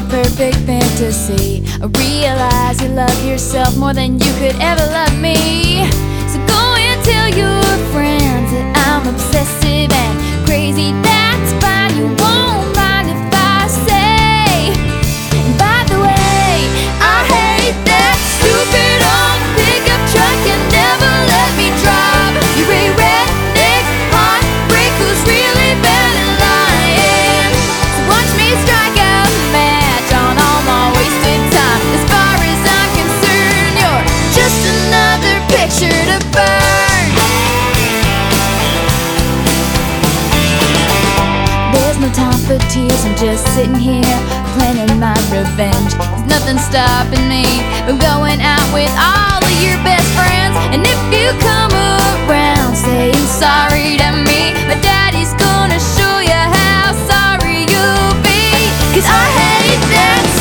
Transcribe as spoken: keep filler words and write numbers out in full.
perfect fantasy. I realize you love yourself more than you could ever love me. So go and tell your friends that I'm obsessive and crazy. That's fine, you won't mind if I say. And by the way, I hate that stupid old pickup truck. You never let me drive. You're a redneck heartbreak who's really bad at lying. So watch me strike a match on all my wasted time. As far as I'm concerned, you're just another picture to burn. There's no time for tears, I'm just sitting here planning my revenge. There's nothing stopping me from going out with all of your best friends. And if you come around saying sorry to me, my daddy's gonna show you how sorry you'll be. 'Cause I hate that